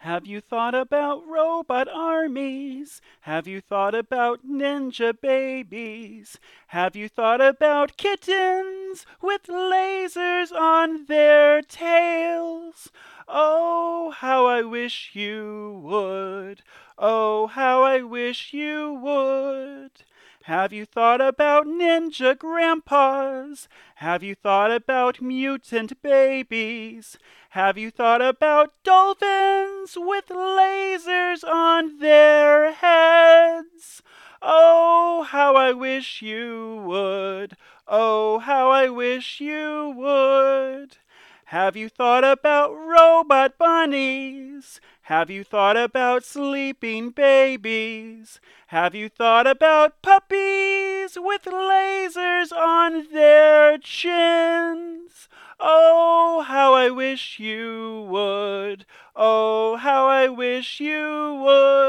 Have you thought about robot armies? Have you thought about ninja babies? Have you thought about kittens with lasers on their tails? Oh, how I wish you would. Oh, how I wish you would. Have you thought about ninja grandpas? Have you thought about mutant babies? Have you thought about dolphins with lasers on their heads? Oh, how I wish you would. Oh, how I wish you would. Have you thought about robot bunnies? Have you thought about sleeping babies? Have you thought about puppies with lasers on their chins? Oh, how I wish you would. Oh, how I wish you would.